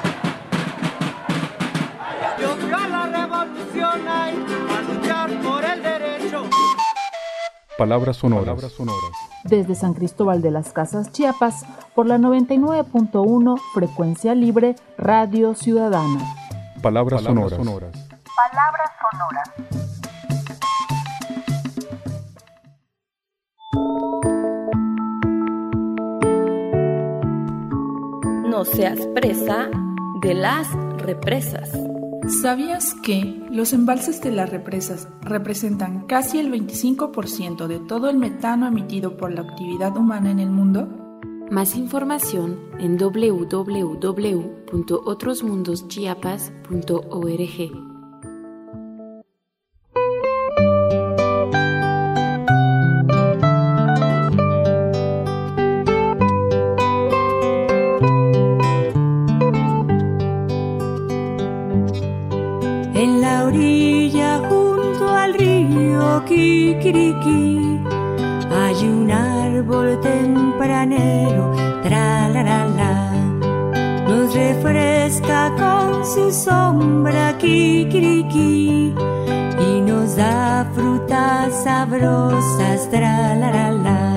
Speaker 9: Y otra la revolución hay a luchar por el derecho.
Speaker 2: Palabras Sonoras. Palabras Sonoras.
Speaker 1: Desde San Cristóbal de las Casas, Chiapas, por la noventa y nueve punto uno, Frecuencia Libre, Radio Ciudadana.
Speaker 2: Palabras, Palabras Sonoras.
Speaker 8: Sonoras. Palabras Sonoras.
Speaker 15: No seas presa de las represas.
Speaker 20: ¿Sabías que los embalses de las represas representan casi el veinticinco por ciento de todo el metano emitido por la actividad humana en el mundo?
Speaker 15: Más información en doble u doble u doble u punto otros mundos chiapas punto org.
Speaker 5: kikiriki. Hay un árbol tempranero, tra la la la, nos refresca con su sombra, kikiriki, y nos da frutas sabrosas, tra la la la.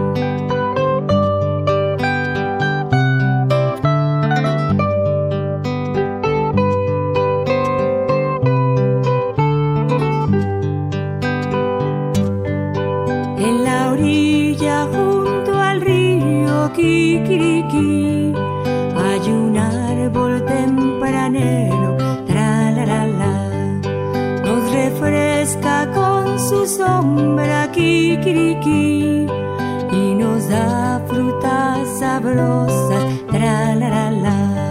Speaker 5: Kikiriki, hay un árbol tempranero, tra la la la, nos refresca con su sombra, kikiriki, y nos da frutas sabrosas, tra la la la.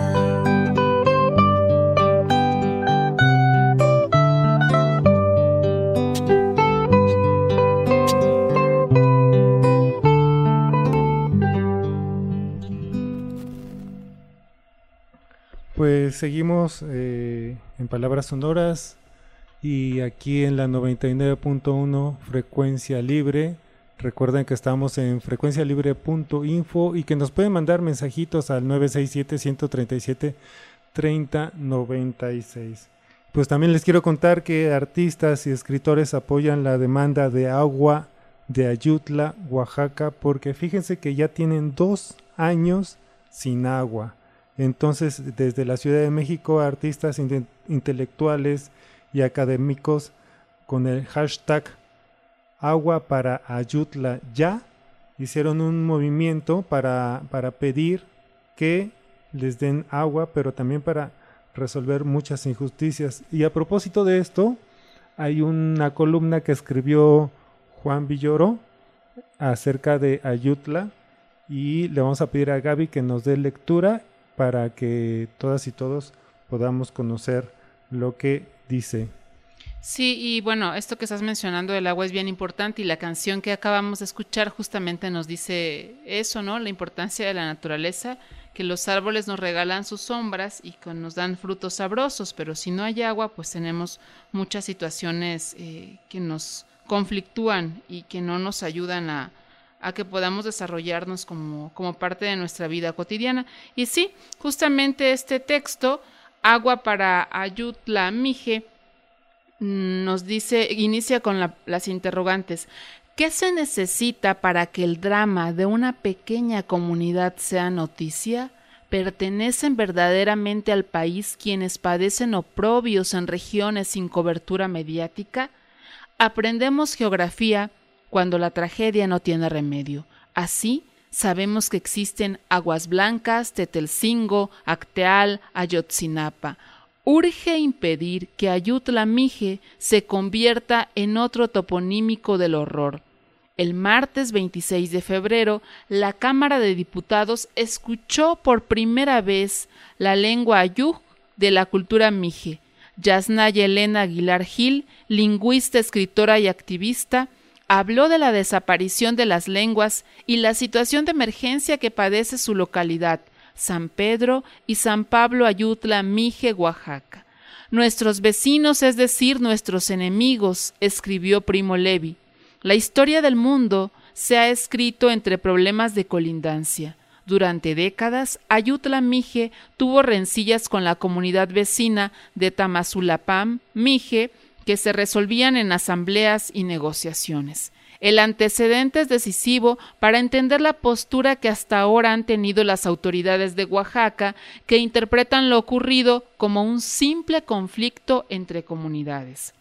Speaker 7: Pues seguimos eh, en Palabras Sonoras y aquí en la noventa y nueve punto uno Frecuencia Libre. Recuerden que estamos en frecuencia libre punto info y que nos pueden mandar mensajitos al nueve seis siete, uno tres siete, tres cero nueve seis. Pues también les quiero contar que artistas y escritores apoyan la demanda de agua de Ayutla, Oaxaca, porque fíjense que ya tienen dos años sin agua. Entonces, desde la Ciudad de México, artistas inte- intelectuales y académicos con el hashtag Agua para Ayutla ya hicieron un movimiento para, para pedir que les den agua, pero también para resolver muchas injusticias. Y a propósito de esto, hay una columna que escribió Juan Villoro acerca de Ayutla y le vamos a pedir a Gaby que nos dé lectura para que todas y todos podamos conocer lo que dice.
Speaker 6: Sí, y bueno, esto que estás mencionando del agua es bien importante y la canción que acabamos de escuchar justamente nos dice eso, ¿no? La importancia de la naturaleza, que los árboles nos regalan sus sombras y que nos dan frutos sabrosos, pero si no hay agua, pues tenemos muchas situaciones eh, que nos conflictúan y que no nos ayudan a a que podamos desarrollarnos como, como parte de nuestra vida cotidiana. Y sí, justamente este texto, Agua para Ayutla Mije, nos dice, inicia con la, las interrogantes. ¿Qué se necesita para que el drama de una pequeña comunidad sea noticia? ¿Pertenecen verdaderamente al país quienes padecen oprobios en regiones sin cobertura mediática? Aprendemos geografía cuando la tragedia no tiene remedio. Así, sabemos que existen Aguas Blancas, Tetelcingo, Acteal, Ayotzinapa. Urge impedir que Ayutla Mije se convierta en otro toponímico del horror. El martes veintiséis de febrero, la Cámara de Diputados escuchó por primera vez la lengua ayuk de la cultura mije. Yasnaya Elena Aguilar Gil, lingüista, escritora y activista, habló de la desaparición de las lenguas y la situación de emergencia que padece su localidad, San Pedro y San Pablo Ayutla Mije, Oaxaca. Nuestros vecinos, es decir, nuestros enemigos, escribió Primo Levi. La historia del mundo se ha escrito entre problemas de colindancia. Durante décadas, Ayutla Mije tuvo rencillas con la comunidad vecina de Tamazulapam, Mije, que se resolvían en asambleas y negociaciones. El antecedente es decisivo para entender la postura que hasta ahora han tenido las autoridades de Oaxaca, que interpretan lo ocurrido como un simple conflicto entre comunidades.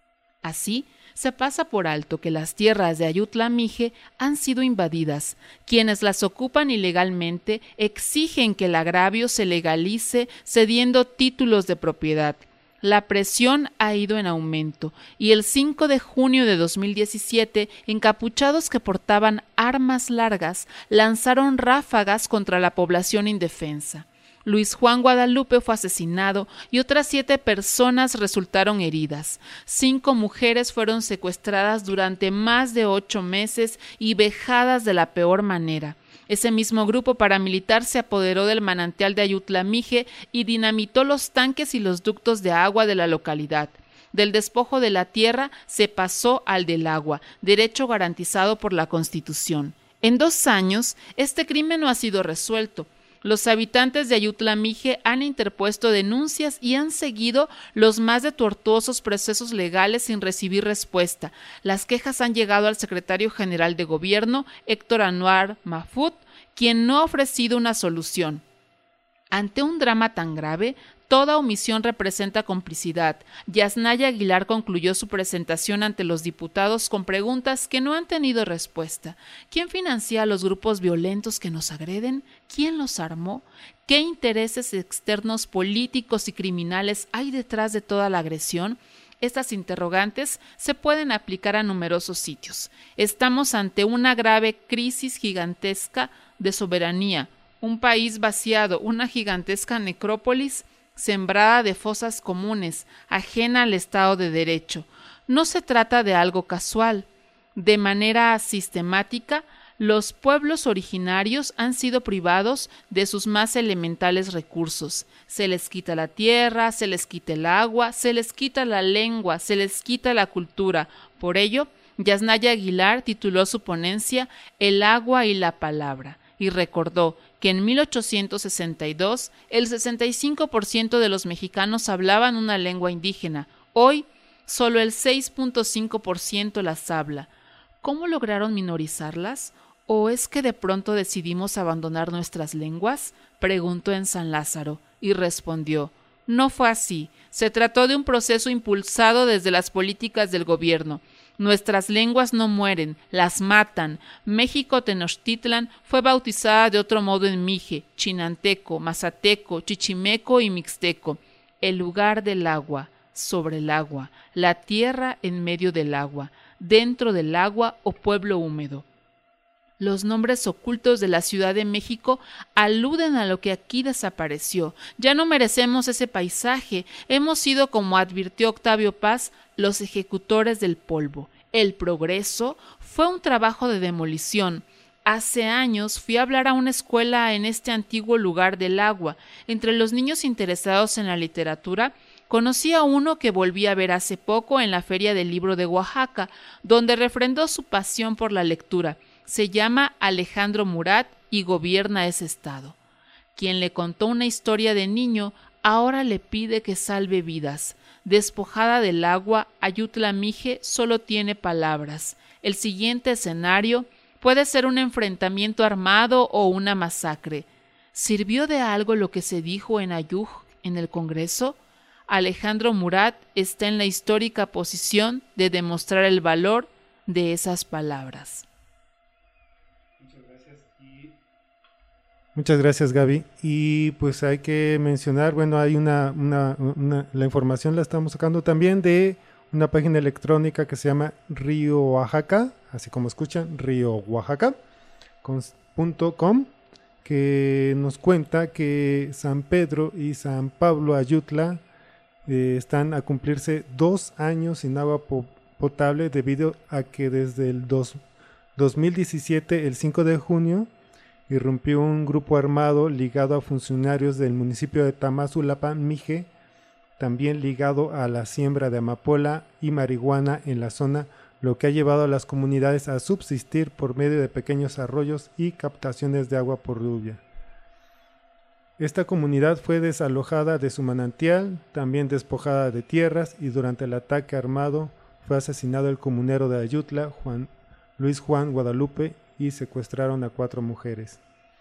Speaker 6: Así, se pasa por alto que las tierras de Ayutla Mije han sido invadidas. Quienes las ocupan ilegalmente exigen que el agravio se legalice cediendo títulos de propiedad. La presión ha ido en aumento y el cinco de junio de dos mil diecisiete, encapuchados que portaban armas largas lanzaron ráfagas contra la población indefensa. Luis Juan Guadalupe fue asesinado y otras siete personas resultaron heridas. Cinco mujeres fueron secuestradas durante más de ocho meses y vejadas de la peor manera. Ese mismo grupo paramilitar se apoderó del manantial de Ayutla Mije y dinamitó los tanques y los ductos de agua de la localidad. Del despojo de la tierra se pasó al del agua, derecho garantizado por la Constitución. En dos años, este crimen no ha sido resuelto. Los habitantes de Ayutla Mije han interpuesto denuncias y han seguido los más de tortuosos procesos legales sin recibir respuesta. Las quejas han llegado al secretario general de Gobierno, Héctor Anuar Mahfoud, quien no ha ofrecido una solución. Ante un drama tan grave, toda omisión representa complicidad. Yasnaya Aguilar concluyó su presentación ante los diputados con preguntas que no han tenido respuesta. ¿Quién financia a los grupos violentos que nos agreden? ¿Quién los armó? ¿Qué intereses externos políticos y criminales hay detrás de toda la agresión? Estas interrogantes se pueden aplicar a numerosos sitios. Estamos ante una grave crisis gigantesca de soberanía, un país vaciado, una gigantesca necrópolis sembrada de fosas comunes, ajena al Estado de Derecho. No se trata de algo casual. De manera sistemática, los pueblos originarios han sido privados de sus más elementales recursos. Se les quita la tierra, se les quita el agua, se les quita la lengua, se les quita la cultura. Por ello, Yasnaya Aguilar tituló su ponencia El agua y la palabra, y recordó que en mil ochocientos sesenta y dos el sesenta y cinco por ciento de los mexicanos hablaban una lengua indígena. Hoy, solo el seis punto cinco por ciento las habla. ¿Cómo lograron minorizarlas? ¿O es que de pronto decidimos abandonar nuestras lenguas?, preguntó en San Lázaro, y respondió: no fue así. Se trató de un proceso impulsado desde las políticas del gobierno. Nuestras lenguas no mueren, las matan. México Tenochtitlan fue bautizada de otro modo en Mije, Chinanteco, Mazateco, Chichimeco y Mixteco. El lugar del agua, sobre el agua, la tierra en medio del agua, dentro del agua o pueblo húmedo. Los nombres ocultos de la Ciudad de México aluden a lo que aquí desapareció. Ya no merecemos ese paisaje. Hemos sido, como advirtió Octavio Paz, los ejecutores del polvo. El progreso fue un trabajo de demolición. Hace años fui a hablar a una escuela en este antiguo lugar del agua. Entre los niños interesados en la literatura, conocí a uno que volví a ver hace poco en la Feria del Libro de Oaxaca, donde refrendó su pasión por la lectura. Se llama Alejandro Murat y gobierna ese estado. Quien le contó una historia de niño ahora le pide que salve vidas. Despojada del agua, Ayutla Mije solo tiene palabras. El siguiente escenario puede ser un enfrentamiento armado o una masacre. ¿Sirvió de algo lo que se dijo en Ayuj en el Congreso? Alejandro Murat está en la histórica posición de demostrar el valor de esas palabras.
Speaker 7: Muchas gracias, Gaby. Y pues hay que mencionar, bueno, hay una, una, una, la información la estamos sacando también de una página electrónica que se llama Río Oaxaca, así como escuchan, río oaxaca punto com, que nos cuenta que San Pedro y San Pablo Ayutla eh, están a cumplirse dos años sin agua po- potable debido a que desde el dos, dos mil diecisiete, el cinco de junio, irrumpió un grupo armado ligado a funcionarios del municipio de Tamazulapan, Mije, también ligado a la siembra de amapola y marihuana en la zona, lo que ha llevado a las comunidades a subsistir por medio de pequeños arroyos y captaciones de agua por lluvia. Esta comunidad fue desalojada de su manantial, también despojada de tierras, y durante el ataque armado fue asesinado el comunero de Ayutla, Juan, Luis Juan Guadalupe, y secuestraron a cuatro mujeres.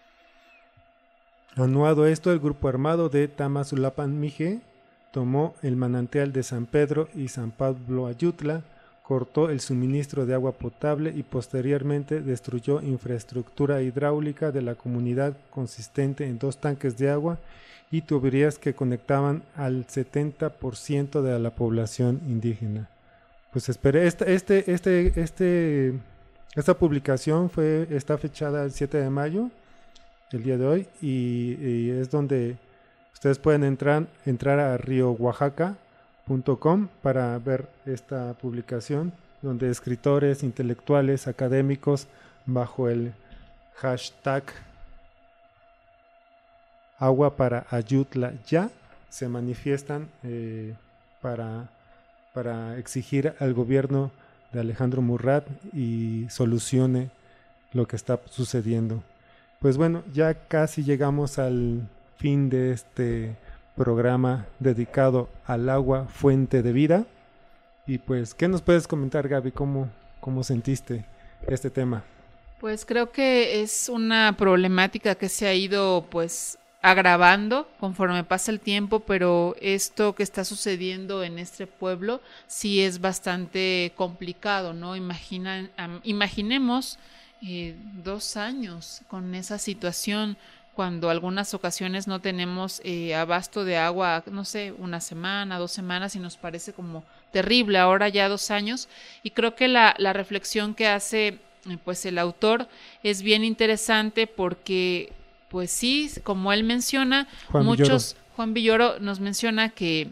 Speaker 7: Anuado esto, el grupo armado de Tamazulapan Mije tomó el manantial de San Pedro y San Pablo Ayutla, cortó el suministro de agua potable y posteriormente destruyó infraestructura hidráulica de la comunidad consistente en dos tanques de agua y tuberías que conectaban al setenta por ciento de la población indígena. Pues espere, este, este, este, este Esta publicación fue, está fechada el siete de mayo, el día de hoy, y, y es donde ustedes pueden entrar, entrar a río oaxaca punto com para ver esta publicación, donde escritores, intelectuales, académicos, bajo el hashtag Agua para Ayutla Ya, se manifiestan eh, para para exigir al gobierno de Alejandro Murat y solucione lo que está sucediendo. Pues bueno, ya casi llegamos al fin de este programa dedicado al agua, fuente de vida. Y pues, ¿qué nos puedes comentar, Gaby? ¿Cómo, cómo sentiste este tema?
Speaker 6: Pues creo que es una problemática que se ha ido pues agravando conforme pasa el tiempo, pero esto que está sucediendo en este pueblo sí es bastante complicado, ¿no? Imagina, um, imaginemos eh, dos años con esa situación, cuando algunas ocasiones no tenemos eh, abasto de agua, no sé, una semana, dos semanas, y nos parece como terrible. Ahora ya dos años, y creo que la, la reflexión que hace pues el autor es bien interesante, porque pues sí, como él menciona, Juan muchos Villoro. Juan Villoro nos menciona que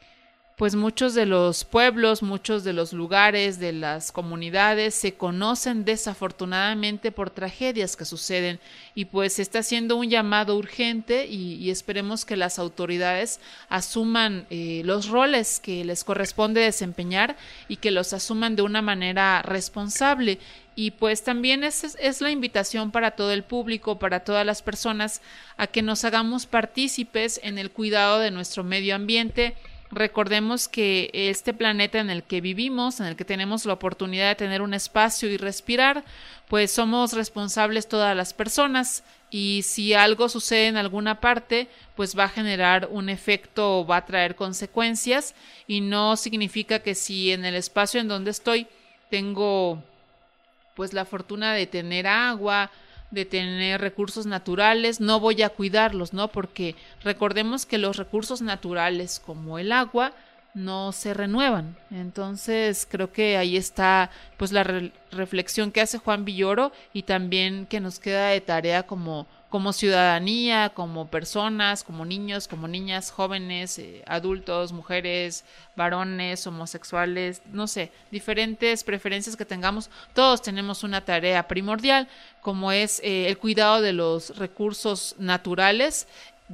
Speaker 6: pues muchos de los pueblos, muchos de los lugares, de las comunidades se conocen desafortunadamente por tragedias que suceden, y pues se está haciendo un llamado urgente y, y esperemos que las autoridades asuman eh, los roles que les corresponde desempeñar y que los asuman de una manera responsable. Y pues también es, es la invitación para todo el público, para todas las personas, a que nos hagamos partícipes en el cuidado de nuestro medio ambiente. Recordemos que este planeta en el que vivimos, en el que tenemos la oportunidad de tener un espacio y respirar, pues somos responsables todas las personas, y si algo sucede en alguna parte, pues va a generar un efecto, va a traer consecuencias, y no significa que si en el espacio en donde estoy tengo pues la fortuna de tener agua, de tener recursos naturales, no voy a cuidarlos, ¿no? Porque recordemos que los recursos naturales como el agua no se renuevan. Entonces creo que ahí está pues la re- reflexión que hace Juan Villoro, y también que nos queda de tarea como como ciudadanía, como personas, como niños, como niñas, jóvenes, eh, adultos, mujeres, varones, homosexuales, no sé, diferentes preferencias que tengamos. Todos tenemos una tarea primordial, como es eh, el cuidado de los recursos naturales,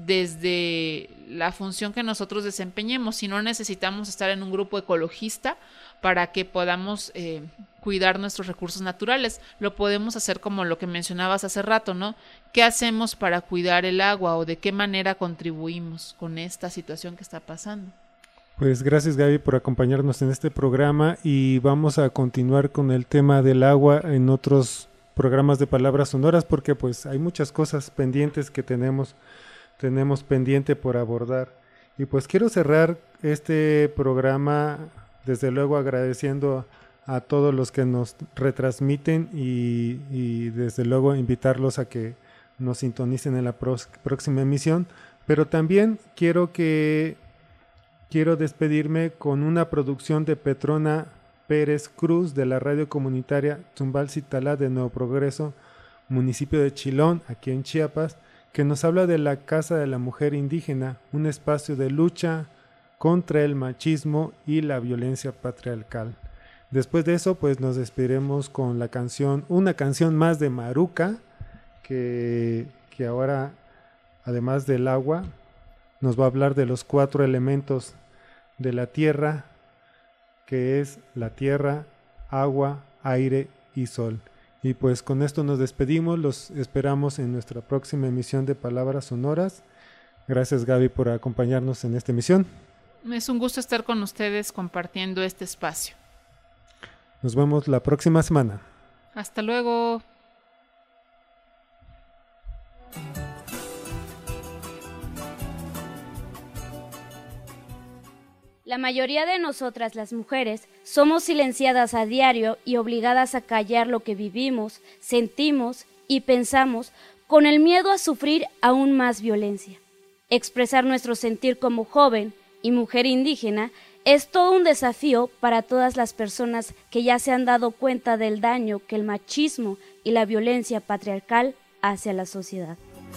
Speaker 6: desde la función que nosotros desempeñemos. Si no necesitamos estar en un grupo ecologista para que podamos eh, cuidar nuestros recursos naturales, lo podemos hacer como lo que mencionabas hace rato, ¿no? ¿Qué hacemos para cuidar el agua, o de qué manera contribuimos con esta situación que está pasando?
Speaker 7: Pues gracias, Gaby, por acompañarnos en este programa, y vamos a continuar con el tema del agua en otros programas de Palabras Sonoras, porque pues hay muchas cosas pendientes que tenemos tenemos pendiente por abordar. Y pues quiero cerrar este programa desde luego agradeciendo a, a todos los que nos retransmiten, y, y desde luego invitarlos a que nos sintonicen en la pros, próxima emisión. Pero también quiero que quiero despedirme con una producción de Petrona Pérez Cruz, de la radio comunitaria Tzumbalcitalá de Nuevo Progreso, municipio de Chilón, aquí en Chiapas, que nos habla de la Casa de la Mujer Indígena, un espacio de lucha contra el machismo y la violencia patriarcal. Después de eso, pues nos despediremos con la canción, una canción más de Maruca, que, que ahora, además del agua, nos va a hablar de los cuatro elementos de la tierra, que es la tierra, agua, aire y sol. Y pues con esto nos despedimos, los esperamos en nuestra próxima emisión de Palabras Sonoras. Gracias, Gaby, por acompañarnos en esta emisión.
Speaker 6: Es un gusto estar con ustedes compartiendo este espacio.
Speaker 7: Nos vemos la próxima semana.
Speaker 6: Hasta luego.
Speaker 3: La mayoría de nosotras las mujeres somos silenciadas a diario y obligadas a callar lo que vivimos, sentimos y pensamos, con el miedo a sufrir aún más violencia. Expresar nuestro sentir como joven y mujer indígena es todo un desafío para todas las personas que ya se han dado cuenta del daño que el machismo y la violencia patriarcal hace a la sociedad.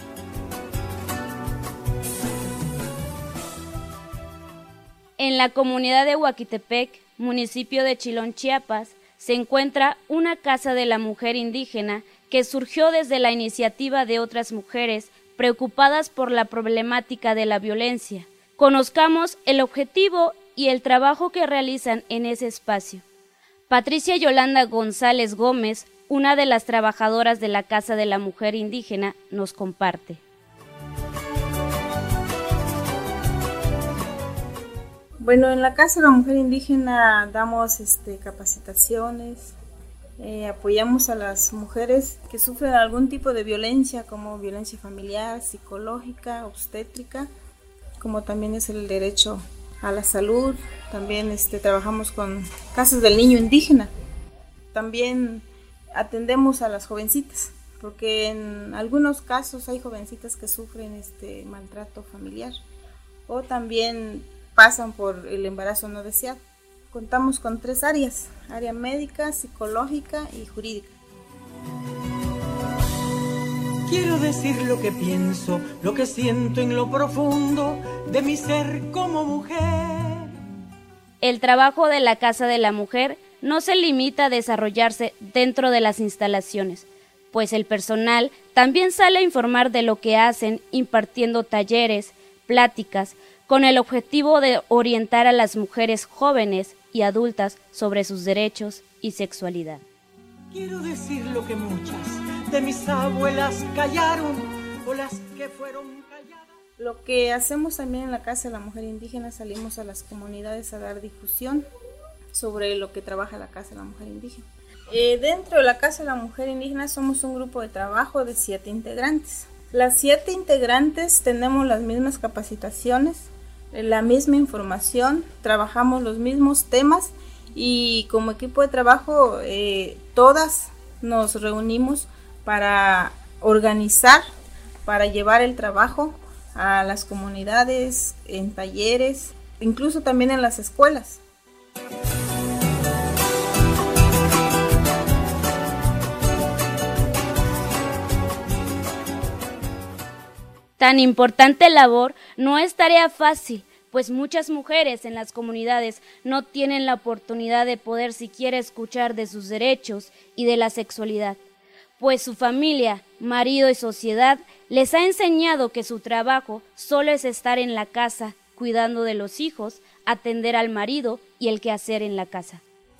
Speaker 3: En la comunidad de Huaquitepec, municipio de Chilón, Chiapas, se encuentra una casa de la mujer indígena que surgió desde la iniciativa de otras mujeres preocupadas por la problemática de la violencia. Conozcamos el objetivo y y el trabajo que realizan en ese espacio. Patricia Yolanda González Gómez, una de las trabajadoras de la Casa de la Mujer Indígena, nos comparte.
Speaker 19: Bueno, en la Casa de la Mujer Indígena damos este, capacitaciones, eh, apoyamos a las mujeres que sufren algún tipo de violencia, como violencia familiar, psicológica, obstétrica, como también es el derecho a la salud. También este, trabajamos con casas del niño indígena. También atendemos a las jovencitas, porque en algunos casos hay jovencitas que sufren este maltrato familiar o también pasan por el embarazo no deseado. Contamos con tres áreas: área médica, psicológica y jurídica.
Speaker 9: Quiero decir lo que pienso, lo que siento en lo profundo de mi ser como mujer.
Speaker 3: El trabajo de la Casa de la Mujer no se limita a desarrollarse dentro de las instalaciones, pues el personal también sale a informar de lo que hacen, impartiendo talleres, pláticas, con el objetivo de orientar a las mujeres jóvenes y adultas sobre sus derechos y sexualidad.
Speaker 9: Quiero decir lo que muchas de mis abuelas callaron o las que fueron calladas.
Speaker 19: Lo que hacemos también en la Casa de la Mujer Indígena, salimos a las comunidades a dar difusión sobre lo que trabaja la Casa de la Mujer Indígena. Eh, dentro de la Casa de la Mujer Indígena somos un grupo de trabajo de siete integrantes. Las siete integrantes tenemos las mismas capacitaciones, la misma información, trabajamos los mismos temas y como equipo de trabajo eh, todas nos reunimos para organizar, para llevar el trabajo a las comunidades, en talleres, incluso también en las escuelas.
Speaker 3: Tan importante labor no es tarea fácil, pues muchas mujeres en las comunidades no tienen la oportunidad de poder siquiera escuchar de sus derechos y de la sexualidad, pues su familia, marido y sociedad les ha enseñado que su trabajo solo es estar en la casa, cuidando de los hijos, atender al marido y el quehacer en la casa.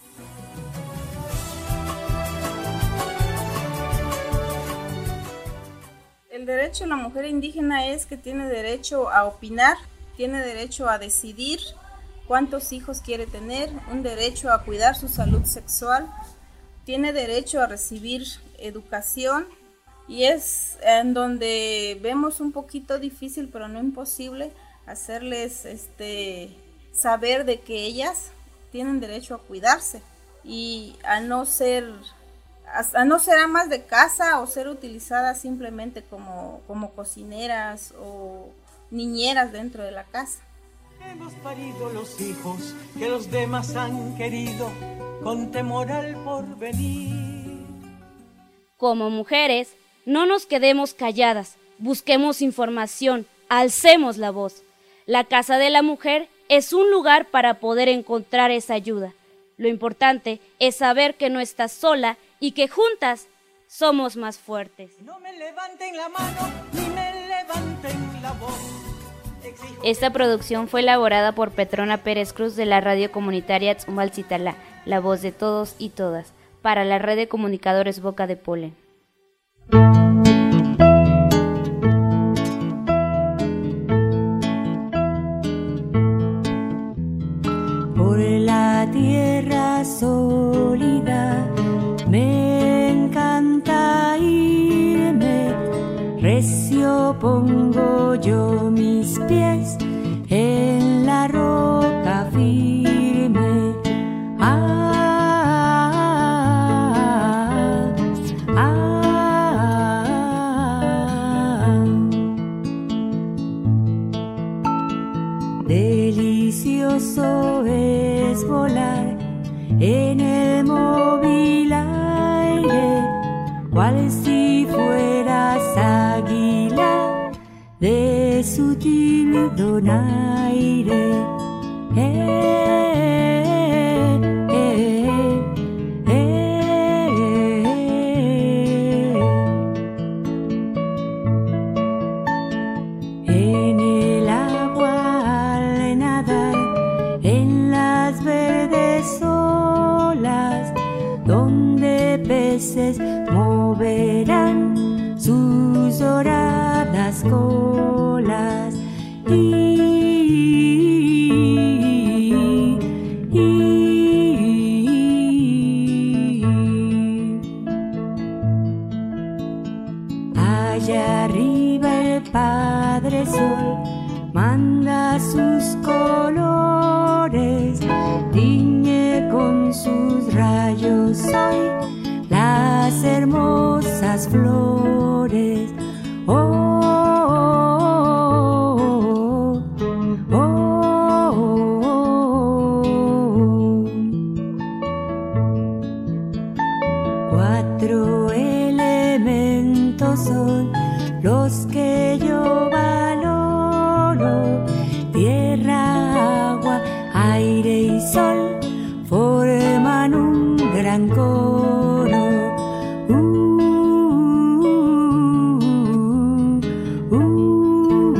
Speaker 19: El derecho de la mujer indígena es que tiene derecho a opinar, tiene derecho a decidir cuántos hijos quiere tener, un derecho a cuidar su salud sexual, tiene derecho a recibir educación, y es en donde vemos un poquito difícil, pero no imposible, hacerles este, saber de que ellas tienen derecho a cuidarse y a no ser... a no ser amas de casa o ser utilizadas simplemente como, como cocineras o niñeras dentro de la casa.
Speaker 9: Hemos parido los hijos que los demás han querido con temor al porvenir.
Speaker 3: Como mujeres, no nos quedemos calladas, busquemos información, alcemos la voz. La Casa de la Mujer es un lugar para poder encontrar esa ayuda. Lo importante es saber que no estás sola y que juntas somos más fuertes.
Speaker 9: No me levanten la mano ni me levanten la voz. Exijo...
Speaker 3: Esta producción fue elaborada por Petrona Pérez Cruz de la radio comunitaria Tzumbalcitalá, la voz de todos y todas, para la red de comunicadores Boca de Polen.
Speaker 5: Por la tierra sólida me encanta irme, recio pongo yo mis pies en la roca firme. Ah, ah, ah. Delicioso es volar en el móvil aire, cual si fueras águila de sutil donaire. Eh, eh, eh, eh. En el agua al nadar, en moverán sus doradas colas y, y, y allá arriba el Padre Sol manda sus colores, tiñe con sus rayos hoy las hermosas flores. Oh, oh, oh, oh, oh. Cuatro elementos son los que yo valoro: tierra, agua, aire y sol forman un gran coro. Uh, uh, uh,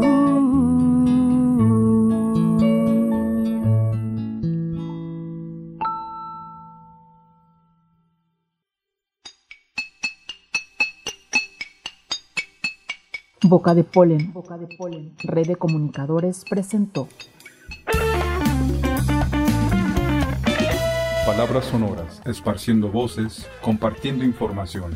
Speaker 1: Boca de Polen, Boca de Polen, Red de Comunicadores presentó
Speaker 2: Palabras sonoras, esparciendo voces, compartiendo información.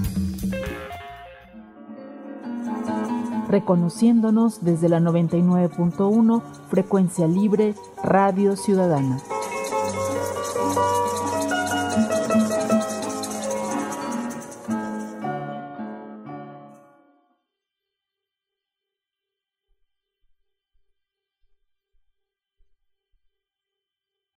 Speaker 1: Reconociéndonos desde la noventa y nueve punto uno Frecuencia Libre, Radio Ciudadana.